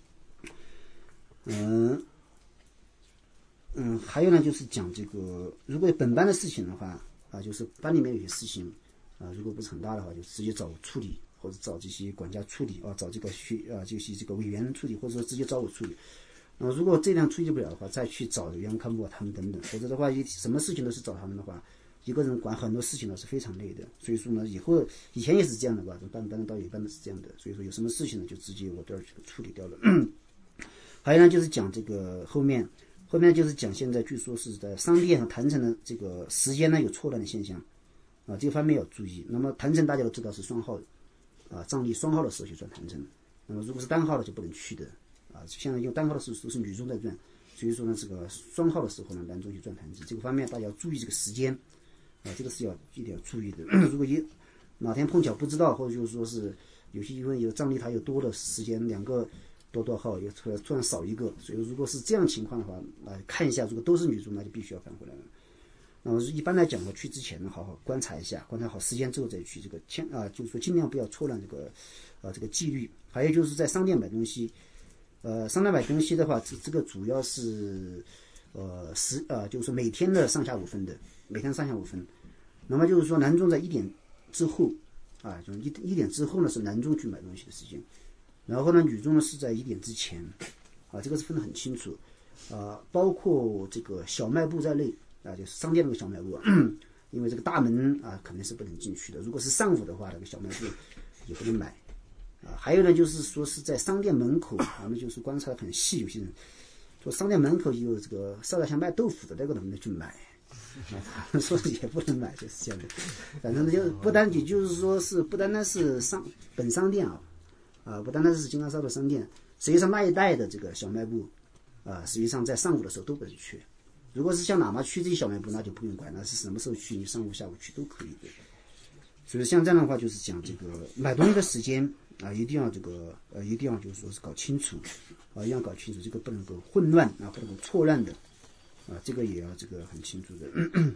嗯嗯，还有呢，就是讲这个，如果本班的事情的话，啊，就是班里面有些事情，啊，如果不是很大的话，就直接找我处理，或者找这些管家处理，啊，找这个学啊，这些这个委员处理，或者说直接找我处理。啊，如果这样处理不了的话，再去找袁康博他们等等，否则的话，什么事情都是找他们的话。一个人管很多事情呢是非常累的，所以说呢，以后以前也是这样的吧，班班到一般的是这样的，所以说有什么事情呢，就直接我这儿去处理掉了。还有呢，就是讲这个后面，后面就是讲现在据说是在商店和坛城的这个时间呢有错乱的现象，啊，这个方面要注意。那么坛城大家都知道是双号，啊，藏历双号的时候就转坛城，那么如果是单号的就不能去的，啊，现在用单号的时候都是女众在转，所以说呢，这个双号的时候呢，男众去转坛城，这个方面大家要注意这个时间。啊，这个是要一定要注意的。如果一哪天碰巧不知道，或者就是说是有些因为有藏历它有多的时间，两个多多号也突然突然少一个，所以如果是这样情况的话，啊，看一下，如果都是女众，那就必须要返回来了。那么一般来讲，我去之前呢，好好观察一下，观察好时间之后再去，这个千啊，就是说尽量不要错乱这个呃这个纪律。还有就是在商店买东西，呃，商店买东西的话，这这个主要是呃十呃就是说每天的上下午分的。每天上下午分，那么就是说男众在一点之后，啊，就是一一点之后呢是男众去买东西的时间，然后呢女众呢是在一点之前，啊，这个是分得很清楚，啊，包括这个小卖部在内，啊，就是商店那个小卖部啊，因为这个大门啊肯定是不能进去的，如果是上午的话，那个小卖部也不能买，啊，还有呢就是说是在商店门口，我们就是观察得很细，有些人说商店门口有这个烧烤像卖豆腐的那个能不能去买？啊，说也不能买，就是这样的。反正就不单也就是说是不单单是商本商店啊，啊，不单单是金刚烧的商店，实际上那一带的这个小卖部，啊，实际上在上午的时候都不能去。如果是像喇嘛区这些小卖部，那就不用管，那是什么时候去，你上午下午去都可以的。所以像这样的话，就是讲这个买东西的时间啊，一定要这个呃，一定要就是说是搞清楚啊，一定要搞清楚，这个不能够混乱啊，不能够错乱的。啊，这个也要这个很清楚的。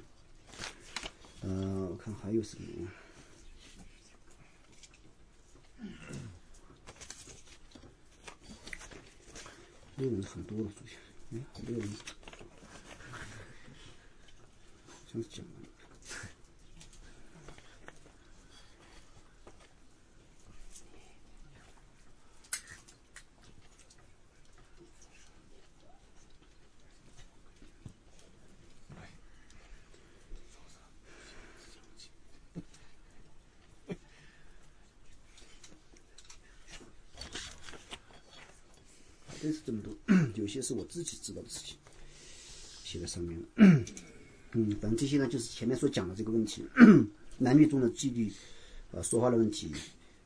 呃，我看还有什么？内容是很多的，昨天，哎，内容像是讲了。类似这么多，有些是我自己知道的事情，写在上面了。嗯，反正这些呢，就是前面所讲的这个问题，男女中的纪律，呃，说话的问题，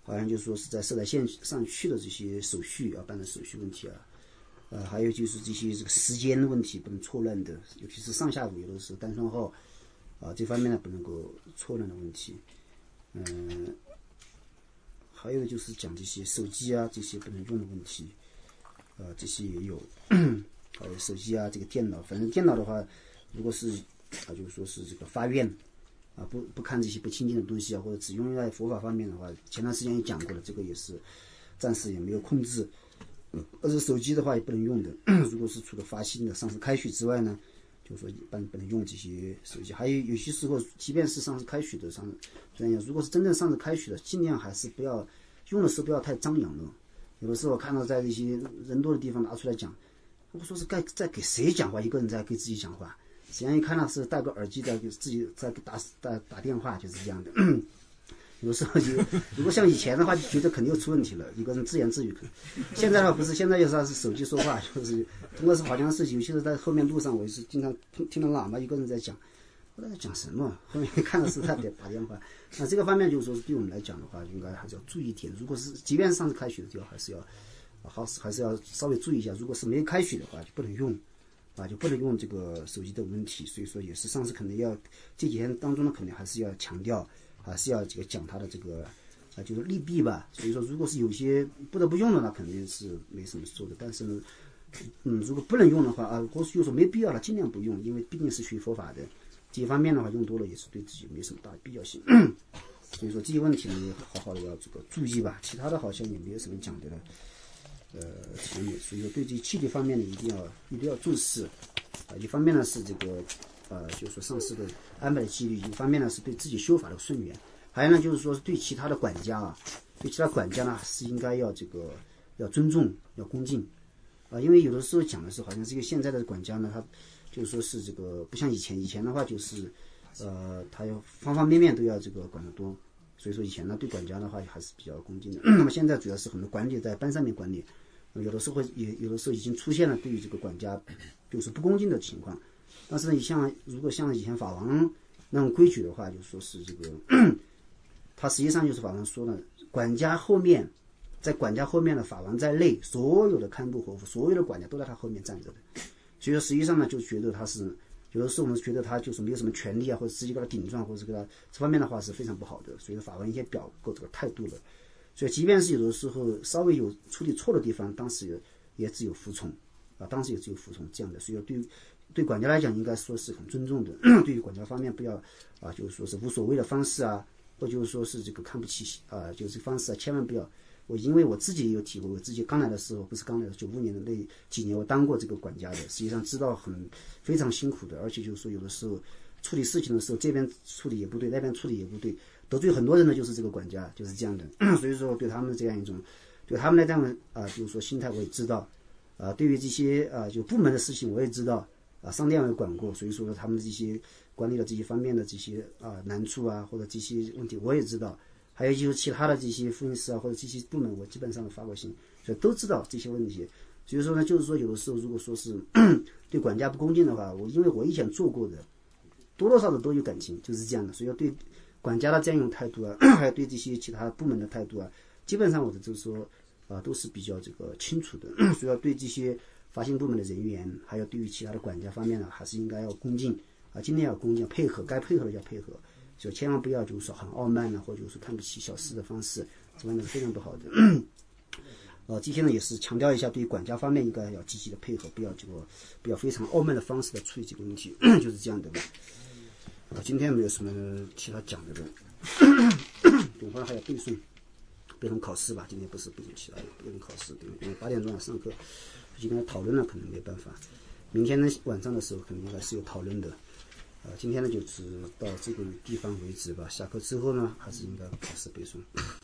好像就是说是在色彩线上去的这些手续要办的手续问题啊，呃，还有就是这些这个时间的问题不能错乱的，尤其是上下午有的时候单双号啊这方面呢不能够错乱的问题，嗯、呃，还有就是讲这些手机啊这些不能用的问题，呃，这些也有，还有手机啊这个电脑，反正电脑的话，如果是啊就是说是这个发愿。啊，不不看这些不清净的东西啊，或者只用在佛法方面的话，前段时间也讲过了，这个也是暂时也没有控制。而是手机的话也不能用的，如果是除了发心的上次开许之外呢，就是说一般不能用这些手机。还有有些时候，即便是上次开许的上，虽然如果是真正上次开许的，尽量还是不要用的时候不要太张扬了。有的时候我看到在一些人多的地方拿出来讲，我说是该在给谁讲话，一个人在给自己讲话。实际上一看到是戴个耳机在给自己在打打打电话，就是这样的。有时候就如果像以前的话，就觉得肯定又出问题了，一个人自言自语。现在的话不是，现在就是是手机说话，就是通过是好像是有些是在后面路上，我也是经常听听到喇嘛一个人在讲，我在讲什么？后面看到是他在打电话。那这个方面就是说，对我们来讲的话，应该还是要注意一点。如果是即便是上次开许的，就还是要好还是要稍微注意一下。如果是没开许的话，就不能用。啊，就不能用这个手机的问题，所以说也是上次肯定要这几天当中呢，肯定还是要强调，还是要这个讲它的这个啊，就是利弊吧。所以说，如果是有些不得不用的，那肯定是没什么说的。但是呢，嗯，如果不能用的话啊，或是就说没必要了，尽量不用，因为毕竟是学佛法的，这一方面的话用多了也是对自己没什么大的必要性。所以说这些问题呢，也好好的要这个注意吧。其他的好像也没有什么讲的了。呃，所以所以说对这气体方面呢，一定要一定要重视啊。一方面呢是这个呃，就是说上师的安排的纪律；一方面呢是对自己修法的顺缘；还有呢就是说对其他的管家啊，对其他管家呢是应该要这个要尊重、要恭敬啊。因为有的时候讲的是好像这个现在的管家呢，他就是说是这个不像以前，以前的话就是呃，他要方方面面都要这个管得多。所以说以前呢，对管家的话还是比较恭敬的。那么现在主要是很多管理在班上面管理，有的时候也有的时候已经出现了对于这个管家就是不恭敬的情况。但是呢，你像如果像以前法王那种规矩的话，就说是这个，他实际上就是法王说的，管家后面，在管家后面的法王在内，所有的堪布活佛，所有的管家都在他后面站着的。所以说实际上呢，就觉得他是。有的时候我们觉得他就是没有什么权利啊，或者直接给他顶撞，或者给他这方面的话是非常不好的。所以说法官也表过这个态度了。所以即便是有的时候稍微有处理错的地方，当时也只有服从啊，当时也只有服从这样的。所以对对管家来讲，应该说是很尊重的。对于管家方面，不要啊，就是说是无所谓的方式啊，或就是说是这个看不起啊，就是方式啊，千万不要。我因为我自己也有体会，我自己刚来的时候，不是刚来的九五年的那几年，我当过这个管家的，实际上知道很非常辛苦的，而且就是说有的时候处理事情的时候，这边处理也不对，那边处理也不对，得罪很多人的就是这个管家，就是这样的。所以说对他们这样一种，对他们来讲啊，就是说心态我也知道，啊，对于这些啊就部门的事情我也知道，啊，商店我也管过，所以说他们这些管理的这些方面的这些啊难处啊或者这些问题我也知道。还有就是其他的这些复印师啊，或者这些部门，我基本上都发过信，所以都知道这些问题。所以说呢，就是说有的时候如果说是对管家不恭敬的话，我因为我以前做过的，多多少少都有感情，就是这样的。所以要对管家的这样一种态度啊，还有对这些其他部门的态度啊，基本上我的就是说啊，都是比较这个清楚的。所以要对这些发行部门的人员，还有对于其他的管家方面呢，还是应该要恭敬啊，尽量要恭敬，配合，该配合的要配合。就千万不要就是说很傲慢呢，或者就是看不起小事的方式，这方面是非常不好的。呃，今天呢也是强调一下，对于管家方面应该要积极的配合，不要这个不要非常傲慢的方式来处理这个问题，就是这样的。啊，今天没有什么其他讲的了。等会儿还要背诵，背诵考试吧。今天不是背诵其他的，背诵考试，对，因为八点钟要上课，今天讨论了可能没办法。明天呢晚上的时候肯定还是有讨论的。呃，今天呢就只到这个地方为止吧。下课之后呢，还是应该考试背诵。